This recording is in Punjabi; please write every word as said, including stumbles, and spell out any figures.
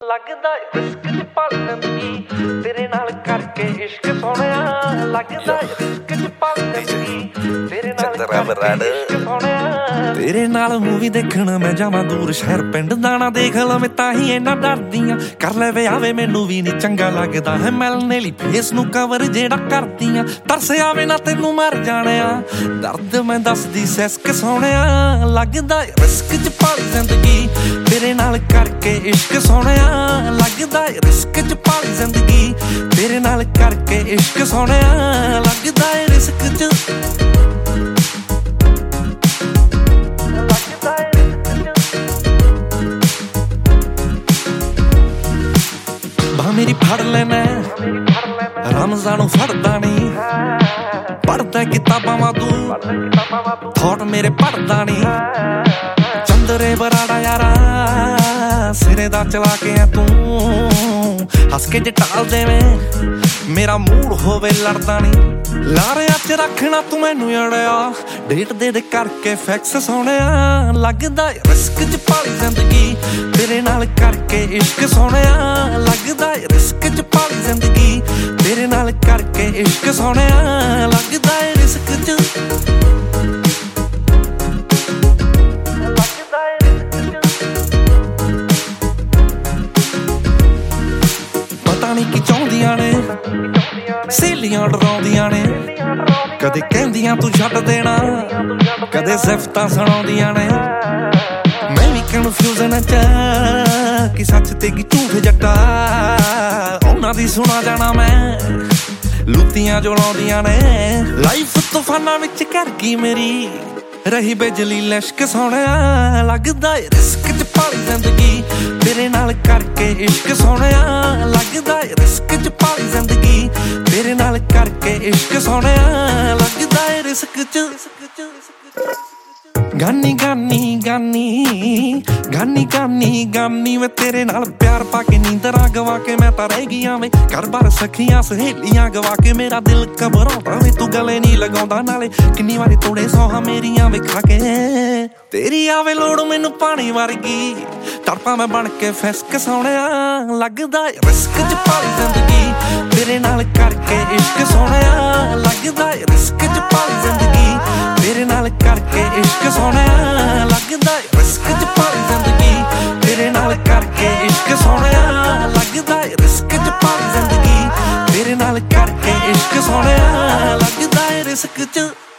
ਲੱਗਦਾ ਰਿਸਕ ਚ ਪਲ ਜ਼ਿੰਦਗੀ ਤੇਰੇ ਨਾਲ ਕਰਕੇ ਇਸ਼ਕ ਸੋਹਣਿਆ ਲੱਗਦਾ ਰਿਸਕ ਚ ਪਲ ਜ਼ਿੰਦਗੀ ਤੇਰੇ ਨਾਲ ਕਰਕੇ ਇਸ਼ਕ ਸੋਹਣਿਆ ਤੇਰੇ ਨਾਲ ਮੂਵੀ ਦੇਖਣ ਮੈਂ ਜਾਵਾਂ ਦੂਰ ਸ਼ਹਿਰ ਪਿੰਡ ਦਾ ਨਾ ਦੇਖ ਲਵੇਂ ਤਾਂ ਹੀ ਇੰਨਾ ਡਰਦੀਆਂ ਕਰ ਲੈ ਵੇ ਆਵੇ ਮੈਨੂੰ ਵੀ ਨੀ ਚੰਗਾ ਲੱਗਦਾ ਹੈ ਮਿਲਣੇ ਲਈ ਫੇਸ ਨੂੰ ਕਵਰ ਜਿਹੜਾ ਕਰਦੀਆਂ ਤਰਸ ਆਵੇ ਨਾ ਤੈਨੂੰ ਮਰ ਜਾਣਿਆ ਦਰਦ ਮੈਂ ਦੱਸਦੀ ਸਿਸਕ ਸੋਹਣਿਆ ਲੱਗਦਾ ਰਿਸਕ ਚ ਪਲ ਜ਼ਿੰਦਗੀ ਤੇਰੇ ਨਾਲ ਕਰਕੇ ਇਸ਼ਕ ਸੋਹਣਿਆ ਲੱਗਦਾ ਰਿਸਕ ਚ ਪਾਲੀ ਜ਼ਿੰਦਗੀ ਤੇਰੇ ਨਾਲ ਕਰਕੇ ਇਸ਼ਕ ਸੋਹਣਿਆ ਲੱਗਦਾ ਰਿਸਕ ਚ ਲੱਗਦਾ ਬਾ ਮੇਰੀ ਫੜ ਲੈਣਾ ਰਮਜ਼ਾਨ ਨੂੰ ਫੜਦਾ ਨੀ ਪੜਦਾ ਕਿਤਾਬਾਂ ਵਾਧੂ ਥੋਟ ਮੇਰੇ ਪੜਦਾ ਨੀ ਚੰਦਰੇ ਬਰਾੜਾ ਯਾਰਾ ਸਿਰੇ ਦਾ ਚਲਾ ਕੇ ਆ ਤੂੰ ਹੱਸ ਕੇ ਜੇ ਟਾਲ ਦੇਵੇਂ ਮੇਰਾ ਮੂਡ ਹੋਵੇ ਲੜਦਾ ਨੀ ਲਾਰਿਆਂ ਚ ਰੱਖਣਾ ਤੂੰ ਮੈਨੂੰ ਅੜਿਆ ਡੇਟ ਦੇ ਦੇ ਕਰਕੇ ਫੈਕਸ ਸੋਹਣਿਆ ਲੱਗਦਾ ਰਿਸਕ ਚ ਪਾਲੀ ਜ਼ਿੰਦਗੀ ਤੇਰੇ ਨਾਲ ਕਰਕੇ ਇਸ਼ਕ ਸੋਹਣਿਆ ਲੱਗਦਾ ਰਿਸਕ ਚ ਪਾਲੀ ਜ਼ਿੰਦਗੀ ਤੇਰੇ ਨਾਲ ਕਰਕੇ ਇਸ਼ਕ ਸੋਹਣਿਆ ਲੱਗਦਾ ਰਿਸਕ ਚ ਕੀ ਚਾਹੁੰਦੀਆਂ ਨੇ ਸਹੇਲੀਆਂ ਡਰਾਉਂਦੀਆਂ ਨੇ ਕਦੇ ਕਹਿੰਦੀਆਂ ਤੂੰ ਛੱਡ ਦੇਣਾ ਕਦੇ ਸਿਫਤਾਂ ਸੁਣਾਉਂਦੀਆਂ ਨੇ ਮੈਂ ਵੀ ਕਨਫਿਊਜ਼ਨ ਚ ਕਿ ਸੱਚ ਤੇ ਕੀ ਝੂਠ ਜੱਟਾ ਉਹਨਾਂ ਦੀ ਸੁਣਾ ਜਾਣਾ ਮੈਂ ਲੁੱਤੀਆਂ ਜੋ ਲਾਉਂਦੀਆਂ ਨੇ ਲਾਈਫ ਤੂਫਾਨਾਂ ਵਿੱਚ ਕਰ ਗਈ ਮੇਰੀ ਰਹੀ ਬਿਜਲੀ ਲਿਸ਼ਕ ਸੋਹਣਿਆ ਲੱਗਦਾ ਰਿਸਕ ਚ ਪਾਲੀ ਜ਼ਿੰਦਗੀ ਤੇਰੇ ਨਾਲ ਕਰਕੇ ਇਸ਼ਕ ਸੋਹਣਿਆ ਲੱਗਦਾ ਰਿਸਕ ਚ ਪਾਲੀ ਜ਼ਿੰਦਗੀ ਤੇਰੇ ਨਾਲ ਕਰਕੇ ਇਸ਼ਕ ਸੋਹਣਿਆ ਲੱਗਦਾ ਰਿਸਕ ਚ ਗਾਨੀ ਗਾਨੀ ਗਾਨੀ ਗਾਨੀ ਗਾਨੀ ਗਾਨੀ ਵੇ ਤੇਰੇ ਨਾਲ ਪਿਆਰ ਪਾ ਕੇ ਨੀਂਦਰਾਂ ਗਵਾ ਕੇ ਮੈਂ ਤਾਂ ਰਹਿ ਗਈਆਂ ਵੇ ਘਰ ਬਾਰ ਸਖੀਆਂ ਸਹੇਲੀਆਂ ਗਵਾ ਕੇ ਮੇਰਾ ਦਿਲ ਘਬਰਾਉਂਦਾ ਵੇ ਤੂੰ ਗਲੇ ਨਹੀਂ ਲਗਾਉਂਦਾ ਨਾਲੇ ਕਿੰਨੀ ਵਾਰੀ ਤੋੜੇ ਸੌਹਾਂ ਮੇਰੀਆਂ ਵੇ ਖਾ ਕੇ ਤੇਰੀ ਆਵੇ ਲੋੜ ਮੈਨੂੰ ਪਾਣੀ ਵਰਗੀ ਤੜਪਾਂ ਮੈਂ ਬਣ ਕੇ ਫਿਸਕ ਸੋਹਣਿਆ ਲੱਗਦਾ ਰਿਸਕ ਚ ਪਾਲੀ ਜ਼ਿੰਦਗੀ ਤੇਰੇ ਨਾਲ ਕਰਕੇ ਇਸ਼ਕ ਸੋਹਣਿਆ ਲੱਗਦਾ ਰਿਸਕ ਚ ਪਾਲੀ ਜ਼ਿੰਦਗੀ ਤੇਰੇ ਨਾਲ ਕਰਕੇ ਇਸ਼ਕ ਸੋਹਣਿਆ ਲੱਗਦਾ ਰਿਸਕ ਚ ਪਾਲੀ ਜ਼ਿੰਦਗੀ ਤੇਰੇ ਨਾਲ ਕਰਕੇ ਇਸ਼ਕ ਸੋਹਣਿਆ ਲੱਗਦਾ ਰਿਸਕ ਚ ਪਾਲੀ ਜ਼ਿੰਦਗੀ ਤੇਰੇ ਨਾਲ ਕਰਕੇ ਇਸ਼ਕ ਸੋਹਣਿਆ ਲੱਗਦਾ ਰਿਸਕ ਚ